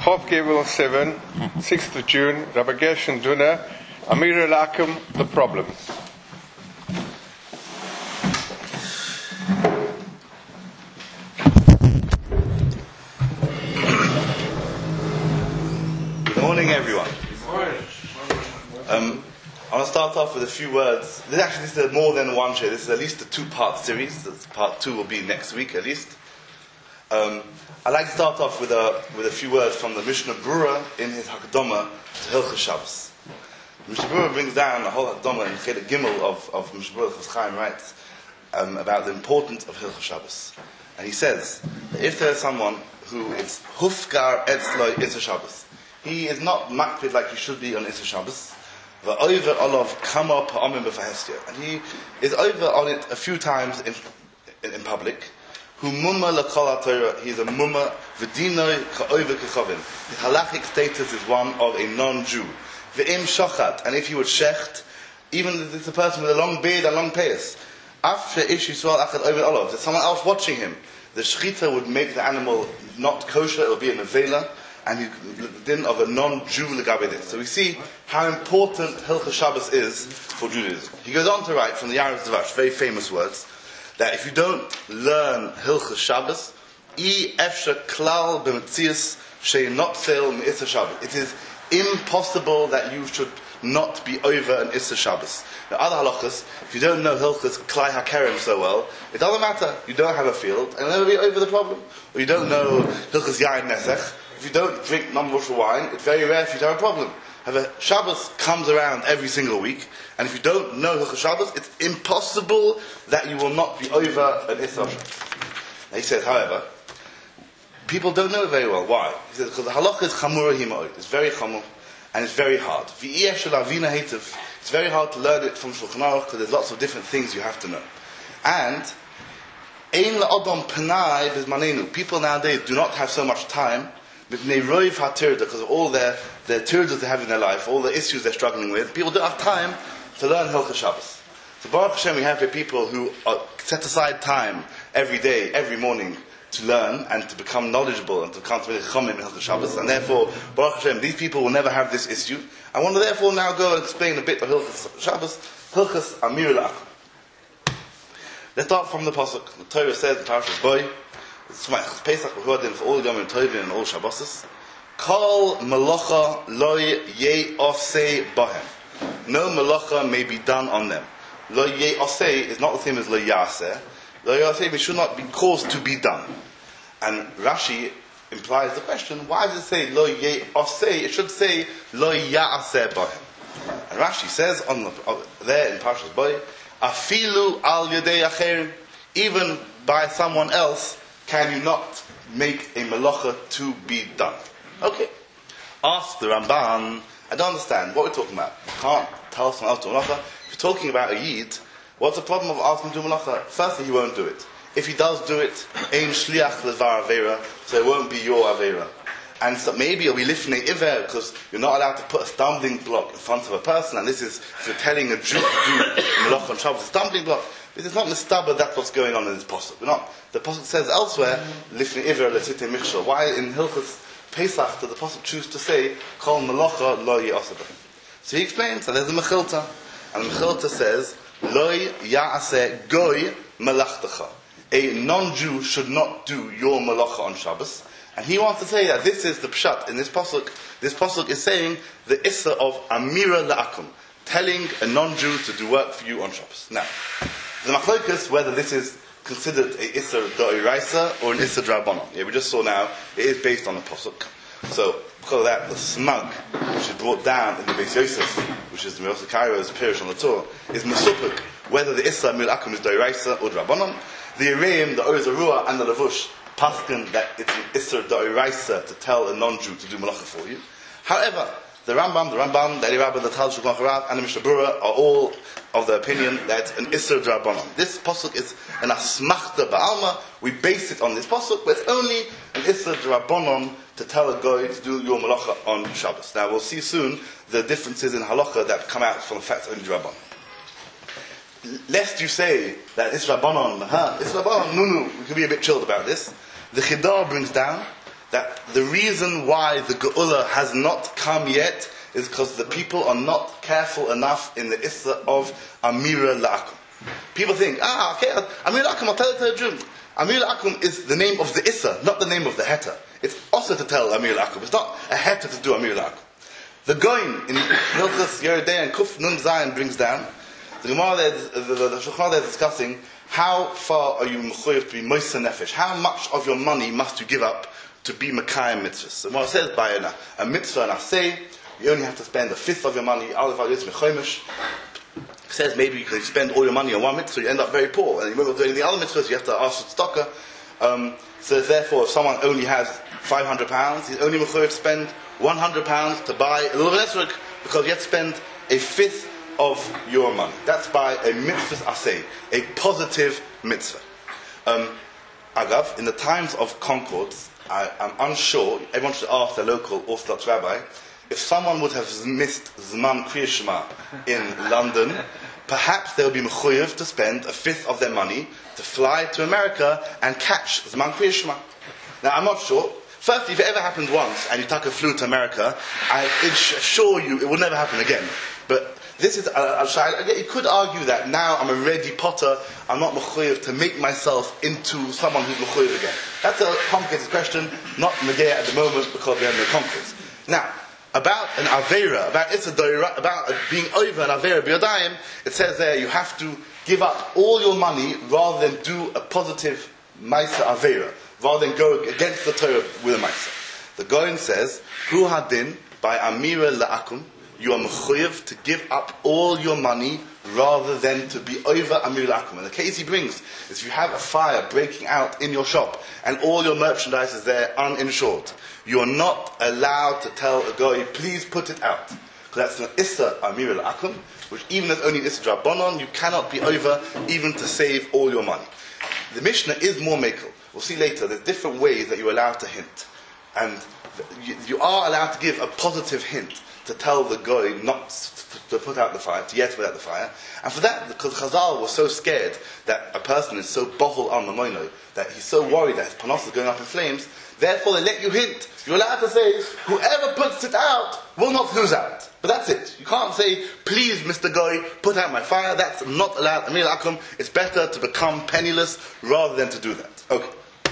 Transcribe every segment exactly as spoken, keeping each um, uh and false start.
Chof Gable seven, sixth of June, Rabbi Gershon Duna, Amira Lakum, The Problems. Good morning, everyone. Um, I want to start off with a few words. This actually this is more than one show. This is at least a two-part series. This part two will be next week, at least. Um, I'd like to start off with a with a few words from the Mishnah Brura in his Hakdama to Hilchos Shabbos. Mishnah Brura brings down the whole Hakdama in Chelek Gimel of of Mishnah Brura. Chofetz Chaim writes um, about the importance of Hilchos Shabbos, and he says that if there is someone who is hufkar etzloi Isser Shabbos, he is not makpid like he should be on Isser Shabbos. Over olav kama pa'amim b'fahestia, and he is over on it a few times in in, in public. Hu mumma l'kol haTorah, he is a mumma v'dinoi ka'over kechavin. His halachic status is one of a non-Jew. V'im shochat, and if he would shecht, even if it's a person with a long beard and long payas, after ish yisrael achad over olav, there's someone else watching him. The shechita would make the animal not kosher; it will be a nevela, and he, the din of a non-Jew legabe this. So we see how important Hilchos Shabbos is for Judaism. He goes on to write from the Yarav Zavash, very famous words, that if you don't learn Hilchos Shabbos, I efsha klal b'metzias she'notzel me'isser Shabbos. It is impossible that you should not be over an Isser Shabbos. Now, other halachas, if you don't know Hilchos Klai HaKerem so well, it doesn't matter. You don't have a field, and you'll never be over the problem. Or you don't know Hilchos Yain Nesech. If you don't drink non-kosher wine, it's very rare for you to have a problem. However, Shabbos comes around every single week, and if you don't know Hilchos Shabbos, it's impossible that you will not be over an Isser Shabbos. He says, however, people don't know it very well. Why? He says, because the halacha is chamura himoid. It's very chamur, and it's very hard. It's very hard to learn it from Shulchan Aruch, because there's lots of different things you have to know. And ein la'adam penai b'zmanenu. People nowadays do not have so much time because of all their their tirdas they have in their life, all the issues they're struggling with. People don't have time to learn Hilchos Shabbos. So Baruch Hashem, we have here people who are, set aside time every day, every morning to learn and to become knowledgeable and to come to Chachamim in Hilchos Shabbos. And therefore, Baruch Hashem, these people will never have this issue. I want to therefore now go and explain a bit of Hilchos Shabbos, Hilchos Amir La'achim. Let's start from the pasuk. The Torah says in Parashas Boy, it's Pesach, we're heard for all Yom Tovim and all Shabbos. Kol malacha loy ye'osei bahem. No malacha may be done on them. Lo ye'osei is not the same as lo ya'aseh. Lo ye'osei, it should not be caused to be done. And Rashi implies the question, why does it say lo ye'osei? It should say lo ya'aseh bahem. And Rashi says on the, uh, there in Parshas Boy, afilu al yedei acherim, even by someone else can you not make a malacha to be done. Okay. Ask the Ramban, I don't understand what we're talking about. You can't tell someone else to malacha. If you're talking about a yid, what's the problem of asking him to malacha? Firstly, he won't do it. If he does do it, ein shliach levar avera, so it won't be your avera. And so maybe you'll be lifnei iver, because you're not allowed to put a stumbling block in front of a person, and this is, if you're telling a Jew to do malacha on Shabbos, a stumbling block. This is not mistaba, that's what's going on in this pasuk. We're not, the pasuk says elsewhere, lifnei iver lesitei michshol. Why in Hilchos Pesach does the pasuk choose to say, kol malacha lo ye'aseh b'hem? So he explains that there's a mechilta, and the mechilta says, lo ya'aseh goy malachtecha. A non-Jew should not do your malacha on Shabbos. And he wants to say that this is the pshat in this pasuk. This pasuk is saying the issa of amira la'akum, telling a non-Jew to do work for you on Shabbos. Now, the machlokas whether this is considered a issa d'oraisa or an issa d'rabbanan. Yeah, we just saw now it is based on a pasuk. So because of that, the smug which is brought down in the Beis Yosef, which is the Yosef Kairo's Pirish on the Torah, is mesupik whether the issa amir la'akum is d'oraisa or d'rabbanan. The Yereim, the Oz Arua, and the Lavush paskin that it's an issa d'oraisa to tell a non-Jew to do malacha for you. However, the Rambam, the Rambam, the Eli Rabbah, the Tal Shulchan Aruch, and the Mishnah Brura are all of the opinion that it's an issa d'rabbanan. This pasuk is an asmachta ba'alma. We base it on this pasuk, but it's only an issa d'rabbanan to tell a guy to do your malacha on Shabbos. Now we'll see soon the differences in halacha that come out from the fact only d'rabbanan. Lest you say that it's rabbanon, huh? It's rabbanon, no, no. We can be a bit chilled about this. The Chidar brings down that the reason why the Geula has not come yet is because the people are not careful enough in the Issa of Amira La'akum. People think, ah, okay, Amira La'akum, I'll tell it to a Jew. Amira La'akum is the name of the Issa, not the name of the Heta. It's also to tell Amira La'akum. It's not a Heta to do Amira La'akum. The Goin in Hilchos Yeridei and Kuf Nun Zayin brings down, the Gemara there, the, the, the Shulchan there is discussing how far are you mechuyev to be moisa nefesh? How much of your money must you give up to be Mekayim mitzvahs? So what it says by a, a mitzvah and a say, you only have to spend a fifth of your money. It says maybe you can spend all your money on one mitzvah, you end up very poor. And when you're doing the other mitzvahs, you have to ask for tzedakah. Um, so therefore, if someone only has five hundred pounds, he's only mechuyev to spend one hundred pounds to buy a little bit of esrog, because you have to spend a fifth of your money. That's by a mitzvah asay, a positive mitzvah. Um, Agav, in the times of Concords, I, I'm unsure, everyone should ask their local Orthodox rabbi, if someone would have missed Zman Kriya Shema in London, perhaps they would be mechuyev to spend a fifth of their money to fly to America and catch Zman Kriya Shema. Now, I'm not sure. Firstly, if it ever happened once and Yitaka flew to America, I assure you it will never happen again. But this is, uh, you could argue that now I'm a ready potter, I'm not mechuyev to make myself into someone who's mechuyev again. That's a complicated question, not negay at the moment because we have no concrete. Now, about an Aveira, about Issa Doira, about being over an Aveira B'yodayim, it says there you have to give up all your money rather than do a positive Maisa Aveira, rather than go against the Torah with a Maisa. The Goin says, Hu Hadin, by Amira La'akum, you are mechuyev to give up all your money rather than to be over Amir La'akum. And the case he brings is if you have a fire breaking out in your shop and all your merchandise is there uninsured, you are not allowed to tell a guy, please put it out. Because that's an Issa Amir La'akum, which even if only Issa Drabonon, you cannot be over even to save all your money. The Mishnah is more makel. We'll see later, there's different ways that you're allowed to hint. And you, you are allowed to give a positive hint to tell the guy not to put out the fire, to yet put out the fire. And for that, because Chazal was so scared that a person is so bohol al mamono, that he's so worried that his panos is going up in flames, therefore they let you hint. You're allowed to say, whoever puts it out will not lose out. But that's it. You can't say, please, Mister Guy, put out my fire. That's not allowed. Amir Akum, it's better to become penniless rather than to do that. Okay.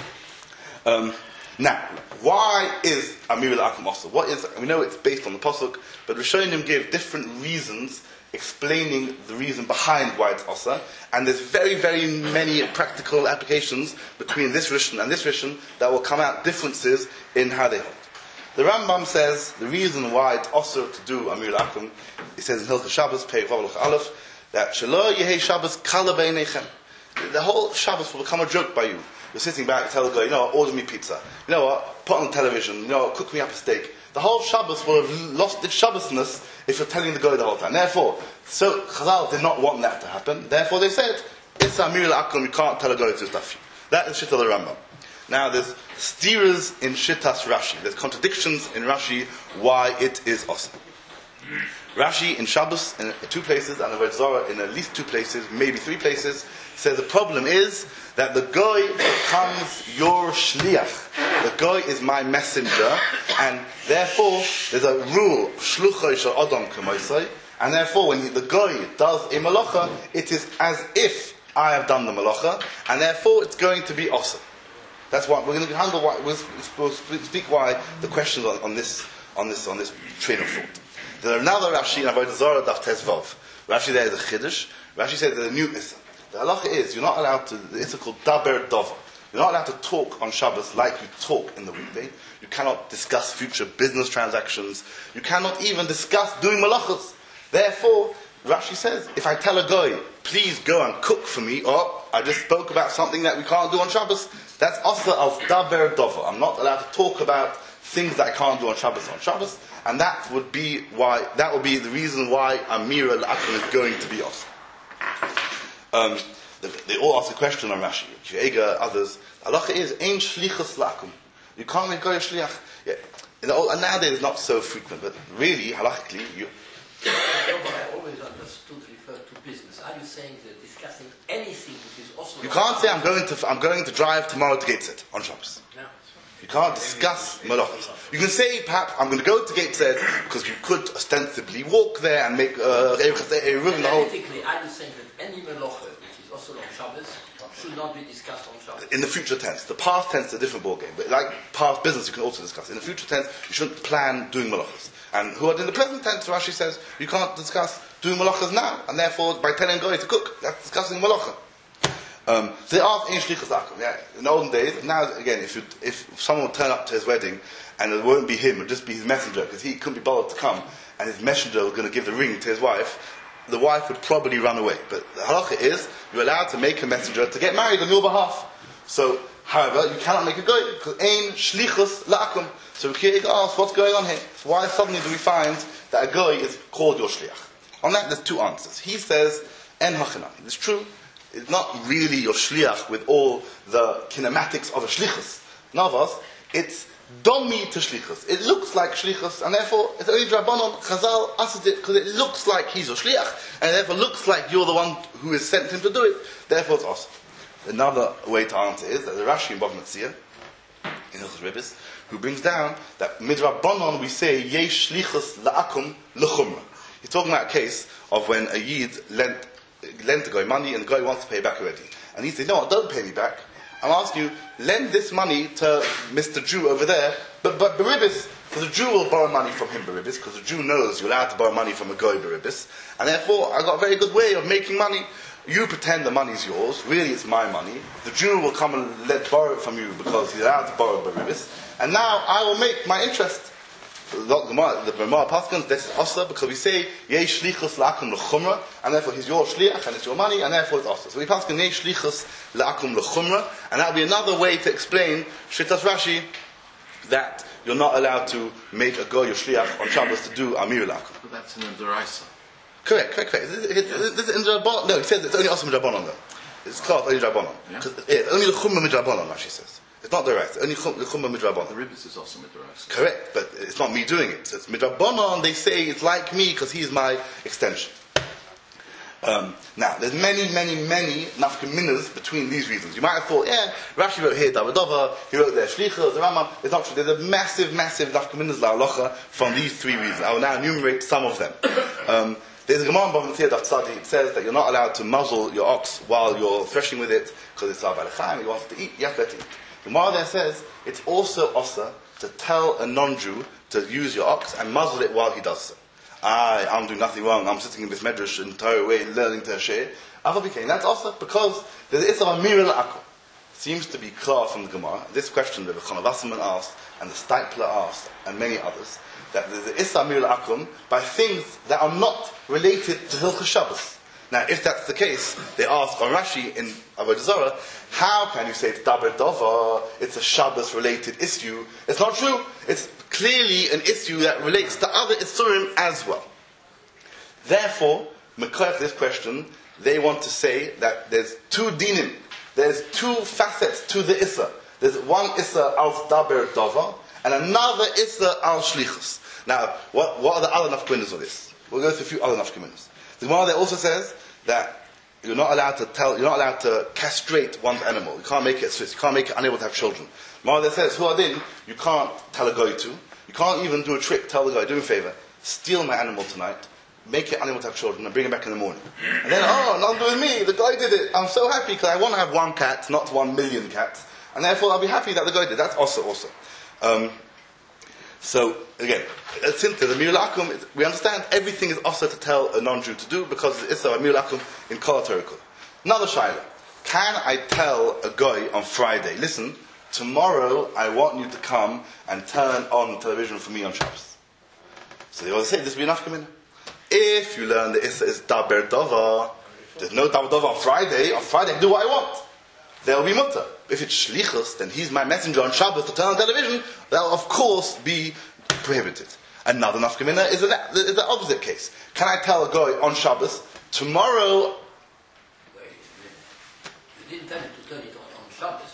Um, Now, why is Amir al-Akum also? What is, we know it's based on the Pasuk, but Rishonim give different reasons explaining the reason behind why it's Osa, and there's very, very many practical applications between this Rishon and this Rishon that will come out differences in how they hold. The Rambam says the reason why it's Osa to do Amir al-Akum, he says in Hilchos Shabbos, Pei Vav Aleph, that Shelo Yehei Shabbos Kala Beinechem. The whole Shabbos will become a joke by you. You're sitting back and tell the guy, you know what, order me pizza. You know what, put on television. You know what, cook me up a steak. The whole Shabbos will have lost its Shabbosness if you're telling the guy the whole time. Therefore, so Chazal did not want that to happen. Therefore they said, it's Amir al-Akum, you can't tell a guy to stuff you. That is Shittas the Rambam. Now there's steerers in Shittas Rashi. There's contradictions in Rashi why it is awesome. Rashi in Shabbos in two places and the Zohar in at least two places, maybe three places, says the problem is that the guy becomes your shliach. The guy is my messenger, and therefore there's a rule, shluchai shel adam k'moisai, and therefore when he, the guy does a malacha, it is as if I have done the malacha, and therefore it's going to be awesome. That's why we're going to handle why we'll, we'll speak why the questions on, on this on this on this train of thought. There's another Rashi in Avodah Zarah Daf Tezvav. Rashi there is a chiddush. Rashi says there's a new issa. The halacha is you're not allowed to. The issa called daber dover. You're not allowed to talk on Shabbos like you talk in the weekday. You cannot discuss future business transactions. You cannot even discuss doing malachas. Therefore, Rashi says, if I tell a guy, please go and cook for me, or I just spoke about something that we can't do on Shabbos, that's asa of daber dover. I'm not allowed to talk about things that I can't do on Shabbos on Shabbos, and that would be why that would be the reason why Amir al-Akum is going to be awesome. Um, they, they all ask a question on Rashi. Kiega, others. Halacha is ein shlichus lakum. You can't make go shliach. Yeah. In the old, and nowadays it's not so frequent, but really halachically you. I always understood refer to business. Are you saying that discussing anything which is also? You can't say I'm going to I'm going to drive tomorrow to Gateshead on Shabbos. No. You can't discuss malachas. You can say, perhaps, I'm going to go to Gate Zed, because you could ostensibly walk there and make uh, the whole... Theoretically, are you saying that any malacha, which is also on Shabbos, should not be discussed on Shabbos? In the future tense. The past tense is a different ballgame, but like past business you can also discuss. In the future tense, you shouldn't plan doing malachas. And who are in the present tense, Rashi says, you can't discuss doing malachas now, and therefore, by telling Goy to cook, that's discussing malacha. Um, so they asked Ein Shlichus Lakum. Yeah, in the olden days, now again, if you, if someone would turn up to his wedding and it won't be him, it would just be his messenger, because he couldn't be bothered to come, and his messenger was going to give the ring to his wife, the wife would probably run away. But the halacha is, you're allowed to make a messenger to get married on your behalf. So, however, you cannot make a goy, because Ein Shlichus Lakum. So we can't ask, what's going on here? So why suddenly do we find that a goy is called your shliach? On that, there's two answers. He says, En hachinami. It's true. It's not really your shliach with all the kinematics of a shlichus. Navas, it's domi to shlichus. It looks like shlichus, and therefore it's only drabanon. Chazal asks it because it looks like he's your shliach, and therefore looks like you're the one who has sent him to do it. Therefore, it's awesome. Another way to answer is that the Rashi in Bava Metzia, in Hilchos Rebis, who brings down that midrabanon we say yesh shlichus la'akum l'chumra. He's talking about a case of when a yid lent. lend the guy money and the guy wants to pay back already. And he said, no, don't pay me back. I'm asking you, lend this money to Mister Jew over there, but but Barabbas, because the Jew will borrow money from him, Barabbas, because the Jew knows you're allowed to borrow money from a guy, Barabbas, and therefore I got a very good way of making money. You pretend the money's yours, really it's my money. The Jew will come and let borrow it from you because he's allowed to borrow Barabbas, and now I will make my interest. The Gemara Paskins, this is Osler, because we say, Yesh Shlichus La'akum L'chumra, and therefore he's your Shliach, and it's your money, and therefore it's Osler. So we Paskin, Yesh Shlichus La'akum L'chumra, and that would be another way to explain Shittas Rashi, that you're not allowed to make a go your Shliach on Shabbos to do Amir La'akum. But that's in the Deraisa. Correct, correct, correct. This is, this is in Rabbanon. No, he says it's only Osler Midrabanon though. It's called only Rabbanon. Yeah? Yeah, only L'chumra Midrabanon, Rashi says. It's not the right. Only Chumma Midrabanon. The Ribbis is also Midrabanon. Correct, but it's not me doing it. So it's Midrabanon. They say it's like me because he's my extension. Um, now, there's many, many, many nafkaminas between these reasons. You might have thought, yeah, Rashi wrote here Davidova, he wrote there Shlicha, the Rambam. It's not true. There's a massive, massive nafkaminas la'alocha from these three reasons. I will now enumerate some of them. Um, There's a Gemara in Bava Metzia Daf Tzadi. It says that you're not allowed to muzzle your ox while you're threshing with it because it's our balachayim. He wants to eat. You have to let it eat. The Gemara there says it's also osa to tell a non-Jew to use your ox and muzzle it while he does so. I, I'm doing nothing wrong. I'm sitting in this medrash the entire way learning to share. That's osa because there's it's of a mirror la'akum. Seems to be clear from the Gemara. This question that the Chana Wasserman asked and the Steipler asked and many others, that there's the Issa Mir Akum by things that are not related to Hilchos Shabbos. Now, if that's the case, they ask on Rashi in Avodah Zarah, how can you say it's Daber Dova, it's a Shabbos-related issue? It's not true. It's clearly an issue that relates to other Issurim as well. Therefore, Mekoyach this question, they want to say that there's two dinim, there's two facets to the Issa. There's one Issa al Daber Dova, and another Issa al Shlichus. Now, what, what are the other nafkaminas of this? We'll go through a few other nafkaminas. The Gemara there also says that you're not allowed to tell, you're not allowed to castrate one's animal. You can't make it Swiss. You can't make it unable to have children. The Gemara there says, who are then? You can't tell a guy to. You can't even do a trick. Tell the guy, do me a favor, steal my animal tonight, make it unable to have children, and bring it back in the morning. And then, oh, nothing to do with me. The guy did it. I'm so happy because I want to have one cat, not one million cats, and therefore I'll be happy that the guy did. That's also also. Um, So, again, since the Mir La'akum, we understand everything is also to tell a non-Jew to do because it's a Mir La'akum in Kol HaTorah. Another shaila. Can I tell a guy on Friday, listen, tomorrow I want you to come and turn on television for me on Shabbos? So they always say, this will be enough coming. If you learn that Issa is Daber Dova, there's no Daber Dova on Friday, on Friday I can do what I want. There will be mutter. If it's shlichus, then he's my messenger on Shabbos to turn on television. That will, of course, be prohibited. Another nafkamina is, is the opposite case. Can I tell a guy on Shabbos, tomorrow... Wait, you didn't tell him to turn it on on Shabbos.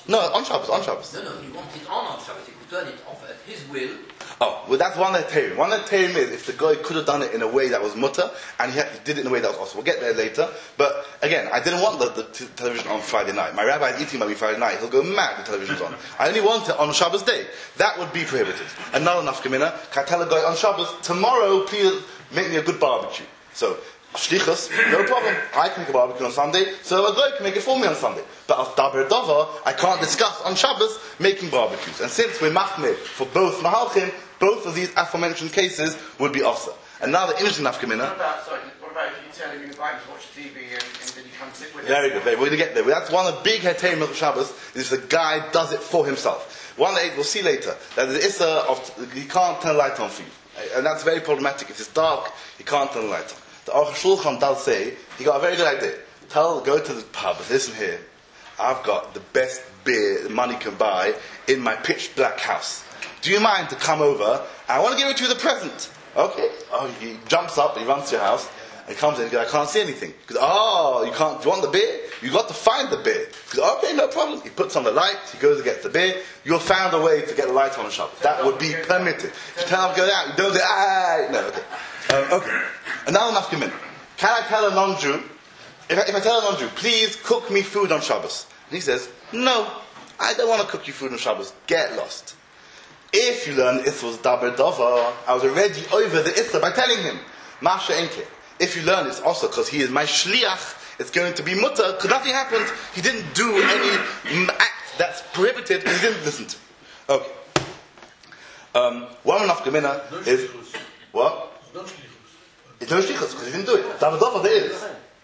No, on Shabbos, on Shabbos. No, no, he wants it on on Shabbos. He could turn it off at his will. Oh, well, that's one heterim. One heterim is if the guy could have done it in a way that was mutter, and he, had, he did it in a way that was awesome. We'll get there later. But again, I didn't want the, the t- television on Friday night. My rabbi is eating by me Friday night. He'll go mad. The television's on. I only want it on Shabbos day. That would be prohibited. Another nafkamina. Can I tell a guy on Shabbos tomorrow? Please make me a good barbecue. So shlichus, no problem. I can make a barbecue on Sunday, so a guy can make it for me on Sunday. But as daber dava, I can't discuss on Shabbos making barbecues. And since we're machmir for both mahalchim, both of these aforementioned cases would be asa. Another interesting nafkamina. What about, sorry, what about if you tell him you invite him to watch T V and, and then you come sit with him? Very good, very good. We're going to get there. That's one of the big heterim of Shabbos, is if the guy does it for himself. One eight, we'll see later, that the issa of, he can't turn the light on for you. And that's very problematic. If it's dark, he can't turn the light on. The Aruch Shulchan does say, he got a very good idea. Tell, go to the pub, listen here, I've got the best beer money can buy in my pitch black house. Do you mind to come over? I want to give it to you as a present. Okay. Oh, he jumps up, he runs to your house, and he comes in and goes, I can't see anything. He goes, oh, you can't, do you want the beer? You got to find the beer. He goes, okay, no problem. He puts on the light, he goes and gets the beer. You've found a way to get the light on the shop. That would be permitted. If you tell him to go out, you don't say, ah, no, okay. Um, okay. Another nafkamin. Can I tell a non-Jew, if I, if I tell a non-Jew, please cook me food on Shabbos? And he says, no, I don't want to cook you food on Shabbos. Get lost. If you learn Issa was daber dava, I was already over the Issa by telling him, Masha Enke. If you learn it's also because he is my shliach, it's going to be mutter, because nothing happened. He didn't do any act that's prohibited, and he didn't listen to. Okay. Um, one of Gemina is, what? It's no shlichus, because he didn't do it. Daber dava there is.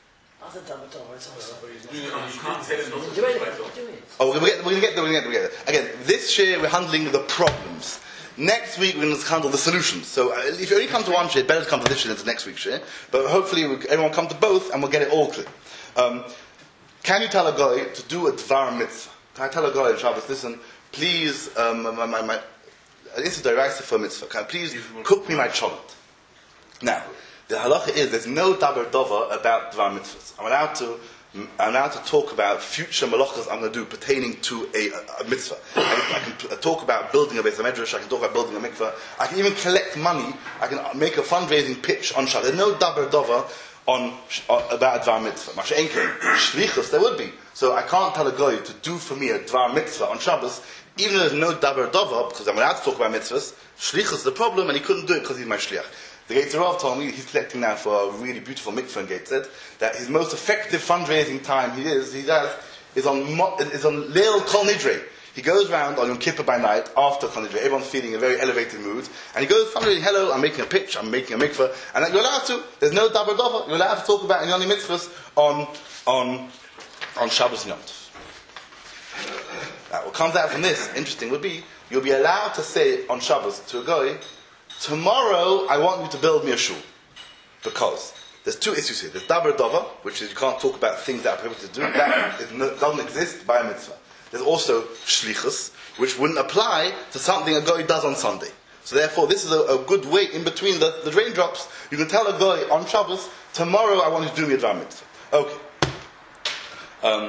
Oh, we're going to get there, we're going to get there, we're going to get there. Again, this year we're handling the problems. Next week we're going to handle the solutions. So uh, if you only come to one share, better to come to this share than to next week's share. But hopefully we, everyone come to both and we'll get it all clear. Um, can you tell a guy to do a dvar mitzvah? Can I tell a guy in Shabbos, listen, please, um, my, my, my, this is the right for mitzvah, can I please cook me my cholent? Now, the halacha is there's no daber dova about dvar mitzvahs. I'm allowed to I'm allowed to talk about future malachas I'm going to do pertaining to a, a, a mitzvah. I, I can p- talk about building a Beis HaMedrash, I can talk about building a mikvah, I can even collect money, I can make a fundraising pitch on Shabbos. There's no daber dova on, on about a dvar mitzvah. Masha Enkein, shlichus there would be. So I can't tell a guy to do for me a dvar mitzvah on Shabbos, even though there's no daber dova, because I'm allowed to talk about mitzvahs. Shlichus is the problem, and he couldn't do it because he's my shliach. The Gates Rav told me, he's collecting now for a really beautiful mikvah in Gateshead, that his most effective fundraising time he is, he does, is on, is on Leil Kol Nidre. He goes around on Yom Kippur by night, after Kol Nidre, everyone's feeling in a very elevated mood, and he goes fundraising, hello, I'm making a pitch, I'm making a mikvah, and you're allowed to, there's no daber dava, you're allowed to talk about Inyoni mitzvahs on, on, on Shabbos and Yom Tov. Now, what comes out from this, interesting, would be, you'll be allowed to say on Shabbos to a guy, tomorrow, I want you to build me a shul. Because there's two issues here. There's daber dava, which is you can't talk about things that are prohibited to do. That is, doesn't exist by a mitzvah. There's also shlichus, which wouldn't apply to something a guy does on Sunday. So therefore, this is a, a good way in between the, the raindrops. You can tell a guy on Shabbos, tomorrow I want you to do me a dvar mitzvah. Okay. Um,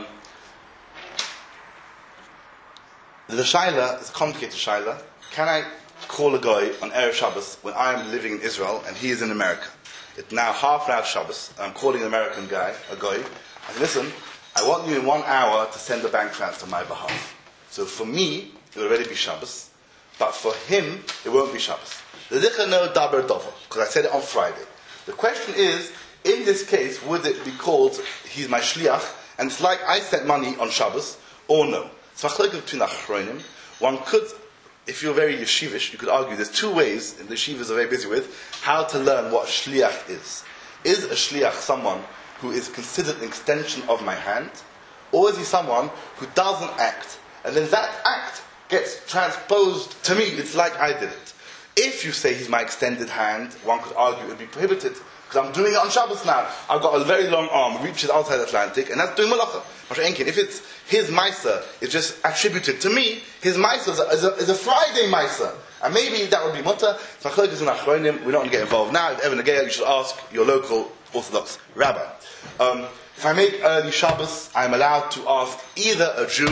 the shaila is a complicated shaila. Can I call a guy on Erev Shabbos when I am living in Israel and he is in America? It's now half an hour Shabbos. I'm calling an American guy, a guy. I say, listen, I want you in one hour to send a bank transfer on my behalf. So for me, it will already be Shabbos. But for him, it won't be Shabbos. The dicha no daber dova, because I said it on Friday. The question is, in this case, would it be called, he's my shliach, and it's like I sent money on Shabbos, or no? So between achronim, one could, if you're very yeshivish, you could argue there's two ways, and the yeshivas are very busy with, how to learn what shliach is. Is a shliach someone who is considered an extension of my hand, or is he someone who doesn't act, and then that act gets transposed to me? It's like I did it. If you say he's my extended hand, one could argue it would be prohibited, because I'm doing it on Shabbos now. I've got a very long arm, reaches outside the Atlantic, and that's doing malacha. If it's his Maisa is just attributed to me, his Maisa is a, is a, is a Friday Maisa. And maybe that would be mutter. We don't want to get involved now. If ever Nageya, you should ask your local Orthodox rabbi. Um, if I make early Shabbos, I'm allowed to ask either a Jew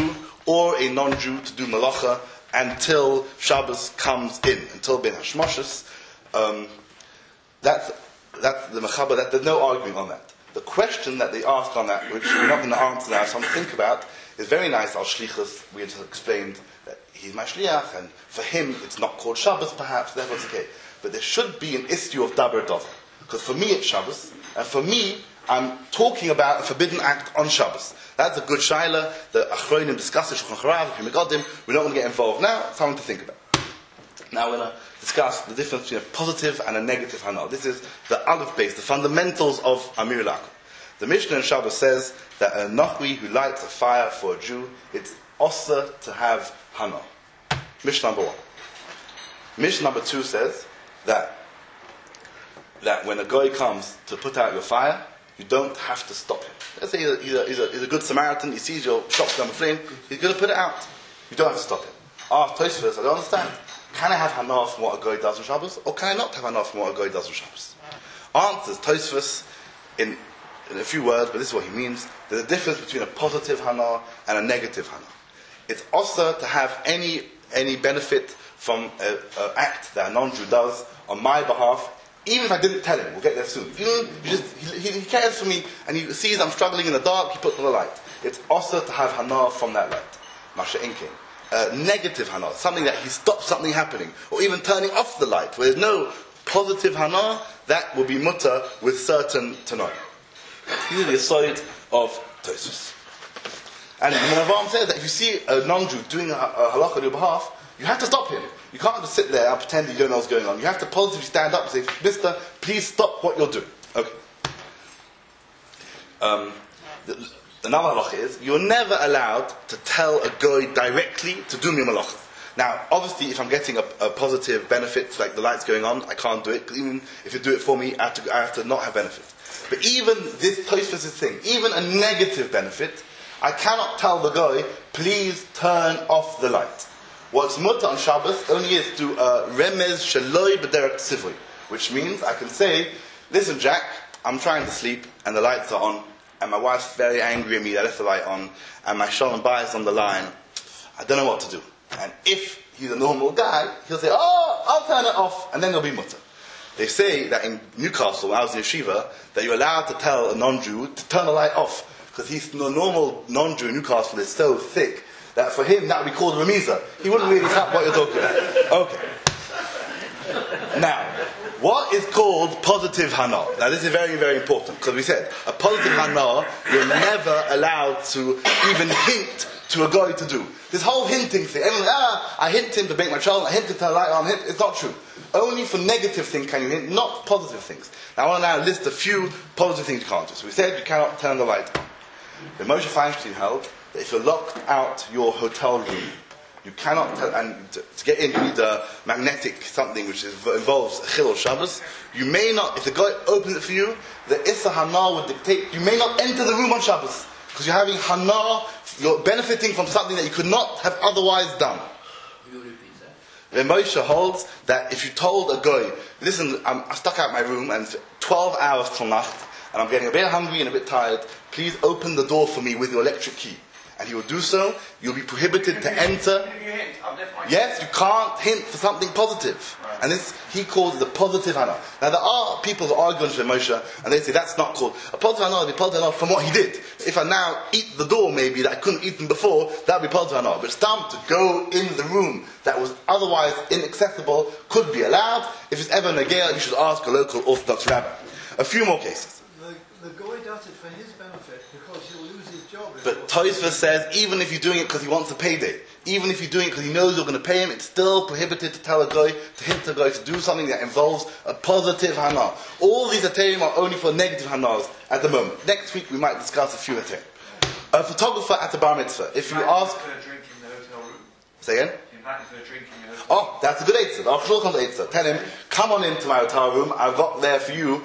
or a non-Jew to do malacha until Shabbos comes in, until Ben Hashmoshes. Um, that's, that's the mechaber, that, there's no arguing on that. The question that they ask on that, which we're not going to answer now, something to think about, is very nice. Al Shlichus, we had explained that he's my shliach, and for him it's not called Shabbos perhaps, therefore it's okay. But there should be an issue of daber dover. Because for me it's Shabbos, and for me, I'm talking about a forbidden act on Shabbos. That's a good shaila. The Achronim discuss it, Shulchan Charav, Pri Megadim. We're not going to get involved now. Something to think about. Now we're going to discuss the difference between a positive and a negative hana. This is the aleph base, the fundamentals of Amir Lakum. The Mishnah in Shabbos says that a nachri who lights a fire for a Jew, it's osser to have hana. Mishnah number one. Mishnah number two says that that when a guy comes to put out your fire, you don't have to stop him. Let's say he's a, he's a, he's a, he's a good Samaritan, he sees your shop's on the flame, he's going to put it out. You don't have to stop him. Ask Tosfos, I don't understand. Can I have hana from what a guy does on Shabbos, or can I not have hana from what a guy does on Shabbos? Answers Tosfos in, in a few words, but this is what he means. There's a difference between a positive hana and a negative hana. It's also to have any any benefit from an act that a non-Jew does on my behalf, even if I didn't tell him. We'll get there soon. If you, you just, he, he cares for me, and he sees I'm struggling in the dark, he puts on the light. It's also to have hana from that light. Masha Inkin. Uh, negative hana, something that he stops something happening, or even turning off the light, where there's no positive hana, that will be mutter with certain tanoi. These are the aside of Tosfos. And Rambam says that if you see a non-Jew doing a, a halakha on your behalf, you have to stop him. You can't just sit there and pretend you don't know what's going on. You have to positively stand up and say, Mister, please stop what you're doing. Okay. Um, the, another halacha is, you're never allowed to tell a guy directly to do me a malacha. Now, obviously, if I'm getting a, a positive benefit, like the light's going on, I can't do it, because even if you do it for me, I have to, I have to not have benefit. But even this Tosfos thing, even a negative benefit, I cannot tell the guy, please turn off the light. What's mutter on Shabbos only is to uh, remez shaloi b'derek tzivui, which means I can say, listen Jack, I'm trying to sleep and the lights are on, and my wife's very angry at me that I left the light on, and my shalom bayis is on the line. I don't know what to do. And if he's a normal guy, he'll say, oh, I'll turn it off, and then it'll be mutter. They say that in Newcastle, when I was in yeshiva, that you're allowed to tell a non-Jew to turn the light off, because he's the normal non-Jew in Newcastle is so thick that for him that would be called remiza. He wouldn't really tap what you're talking about. Okay. Now, what is called positive hana? Now this is very, very important, because we said a positive hana you're never allowed to even hint to a guy to do. This whole hinting thing, everyone, ah, I hint him to make my child, I hint him to turn the light on, hint, it's not true. Only for negative things can you hint, not positive things. Now I want to now list a few positive things you can't do. So we said you cannot turn the light on. The Moshe Feinstein held that if you're locked out your hotel room, you cannot, tell, and to, to get in you need a magnetic something which is, involves Chilul Shabbos. You may not, if the guy opens it for you, the Issa Hana would dictate, you may not enter the room on Shabbos, because you're having Hana, you're benefiting from something that you could not have otherwise done. You repeat that? The Moshe holds that if you told a guy, listen, I'm, I'm stuck out my room and it's twelve hours till Nacht, and I'm getting a bit hungry and a bit tired, please open the door for me with your electric key. And he will do so, you'll be prohibited to enter. Yes, you can't hint for something positive. Right. And this, he calls it the positive hana. Now there are people who argue with Moshe, and they say that's not called a positive hana, the positive hana from what he did. If I now eat the door maybe that I couldn't eat them before, that would be positive hana. But stam to go in the room that was otherwise inaccessible could be allowed. If it's ever negea, you should ask a local Orthodox rabbi. A few more cases. The, the guy does it for his benefit because he'll lose his job. But Tosfos says, even if you're doing it because he wants a payday, even if you're doing it because he knows you're going to pay him, it's still prohibited to tell a guy, to hint a guy to do something that involves a positive hana. All these aterim are only for negative hanas at the moment. Next week we might discuss a few aterim. A photographer at a bar mitzvah, if you ask... For a drink in the hotel room. Say again? Invite him for a drink in the hotel Oh, that's a good eitzah. I'll sure come to eitzah. Tell him, come on into my hotel room, I've got there for you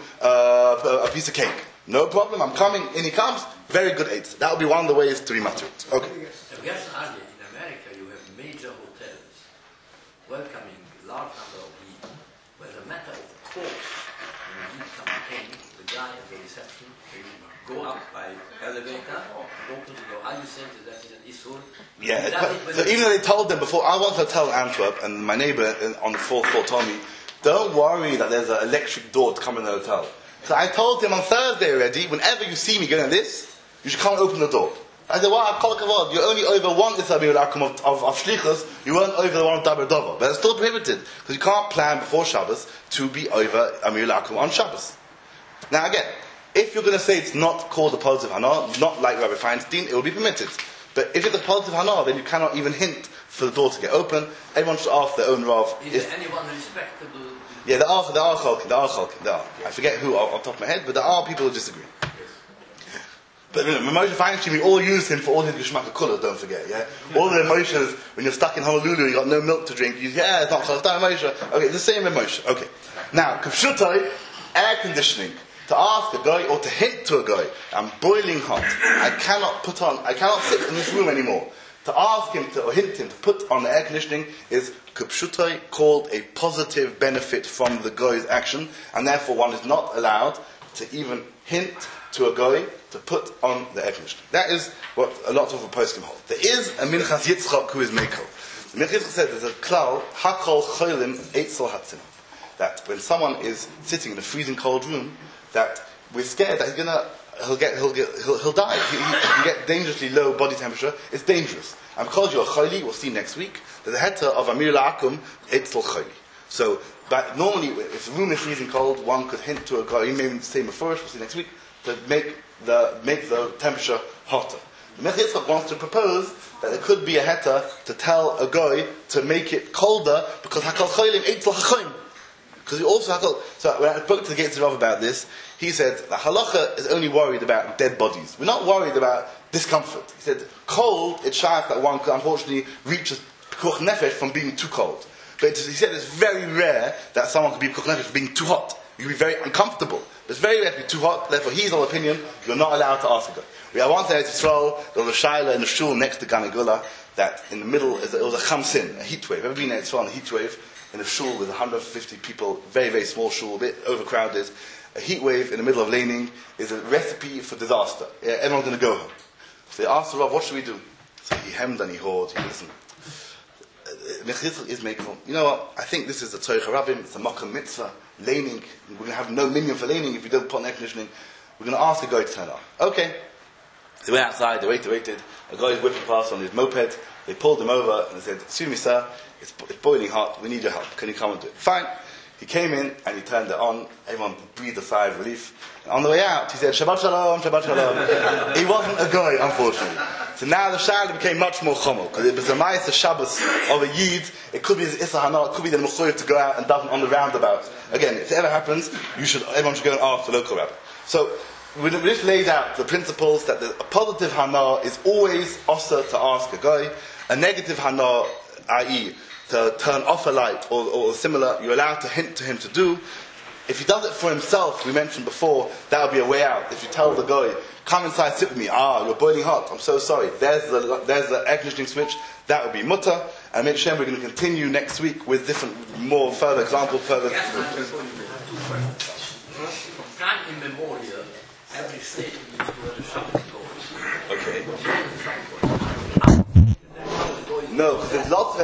uh, a piece of cake. No problem, I'm coming, in he comes. Very good eitzah. That would be one of the ways to be mature. Okay. I guess hardly in America you have major hotels welcoming large number of people, where as a matter of course, when the heat comes in, the guy at the reception, go up by elevator, go to the door. Are you saying that that is an Isur? Yeah, That but, is so when- even though they told them before, I was at a hotel in Antwerp, and my neighbour on the fourth floor told me, don't worry that there's an electric door to come in the hotel. So I told him on Thursday already, whenever you see me going like this, you should come and open the door. I said, well, kol kavod, you're only over one Isabir Akum of, of, of Shlichus, you weren't over the one of Dabar Dover. But it's still prohibited, because you can't plan before Shabbos to be over Amir Akum on Shabbos. Now again, if you're going to say it's not called a positive hana, not like Rabbi Feinstein, it will be permitted. But if it's a positive hana, then you cannot even hint for the door to get open. Everyone should ask their own Rav. Is If, there anyone respectable? yeah, there are, there are chalkim, there are chalkim, there are. I forget who off the top of my head, but there are people who disagree. But you know, Moshe Feinstein, we all use him for all his Geshmaka Kulas, don't forget, yeah? All the Moshes, when you're stuck in Honolulu, you got no milk to drink, you yeah, it's not Chalatan Moshe. Okay, it's the same with Moshe. Okay. Now, Kavshutai, air conditioning. To ask a guy, or to hint to a guy, I'm boiling hot, I cannot put on, I cannot sit in this room anymore. To ask him to, or hint him to put on the air conditioning is Kavshutai, called a positive benefit from the guy's action, and therefore one is not allowed to even hint to a guy to put on the air conditioning. That is what a lot of the poskim hold. There is a Minchas Yitzchak who is Mekel. The Minchas Yitzchak said there's a klal, Hakol Cholim Eitzel Hatzim. That when someone is sitting in a freezing cold room, that we're scared that he's gonna, he'll get, he'll get, he'll, he'll die. He, he can get dangerously low body temperature. It's dangerous. And because you're chayli, we'll see next week, there's a heta of Amir La'akum, Eitzel Chayli. So, but normally, if the room is freezing cold, one could hint to a guy, he may say first, we'll see next week, to make the, make the temperature hotter. The Mech Yitzchak wants to propose that there could be a heta to tell a guy to make it colder, because Hakal Chaylim Eitzel Hachoim. Because he also had, so when I spoke to the Gates of Rav about this, he said the halacha is only worried about dead bodies. We're not worried about discomfort. He said cold, it's shy that one could unfortunately reach a pikuach nefesh from being too cold. But he said it's very rare that someone could be pikuach nefesh from being too hot. You can be very uncomfortable. But it's very rare to be too hot. Therefore, his whole opinion, you're not allowed to ask a guy. We had once in Eretz Yisrael, there was a shaila in the shul next to Ganagula, that in the middle is it was a chamsin, a heat wave. Ever been in Eretz Yisrael on a heat wave? In a shul with one hundred fifty people, very, very small shul, a bit overcrowded. A heat wave in the middle of laning is a recipe for disaster. Yeah, everyone's going to go home. So they asked the Rav, what should we do? So he hemmed and he hawed. He listened. Mechitzel is makel. You know what? I think this is the Tzorich HaRabim. It's a Makam Mitzvah. Laning. We're going to have no minion for laning if we don't put on air conditioning. We're going to ask a guy to turn on. Okay. They went outside. They waited, waited. A guy was whipping past on his moped. They pulled him over and they said, excuse me, sir. It's, it's boiling hot. We need your help. Can you come and do it? Fine. He came in and he turned it on. Everyone breathed a sigh of relief. And on the way out, he said, Shabbat Shalom, Shabbat Shalom. He wasn't a guy, unfortunately. So now the Shaila became much more chomo. Because it was a nice a Shabbos of a Yid. It could be the Issa Hana. It could be the Mechuyev to go out and daven on the roundabout. Again, if it ever happens, you should, everyone should go and ask the local rabbi. So we just laid out the principles that the, a positive Hana is always also to ask a guy. A negative Hana, that is, to turn off a light or, or similar, you're allowed to hint to him to do. If he does it for himself, we mentioned before, that would be a way out. If you tell the guy, come inside, sit with me, ah, you're boiling hot, I'm so sorry, there's the, there's the air conditioning switch, that would be mutter. And make sure we're going to continue next week with different, more further examples, further. From time immemorial, every state used to wear the Shabbat clothes. Okay. No, because there's lots of